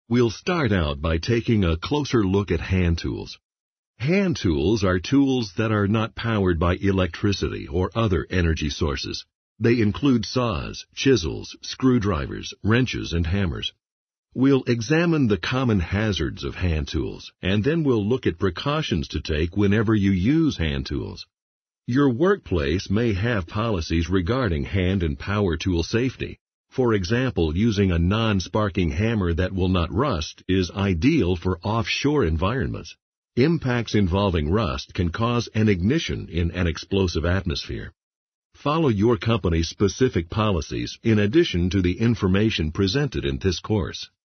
We'll start out by taking a closer look at hand tools. Hand tools are tools that are not powered by electricity or other energy sources. They include saws, chisels, screwdrivers, wrenches, and hammers. We'll examine the common hazards of hand tools, and then we'll look at precautions to take whenever you use hand tools. Your workplace may have policies regarding hand and power tool safety. For example, using a non-sparking hammer that will not rust is ideal for offshore environments. Impacts involving rust can cause an ignition in an explosive atmosphere. Follow your company's specific policies in addition to the information presented in this course.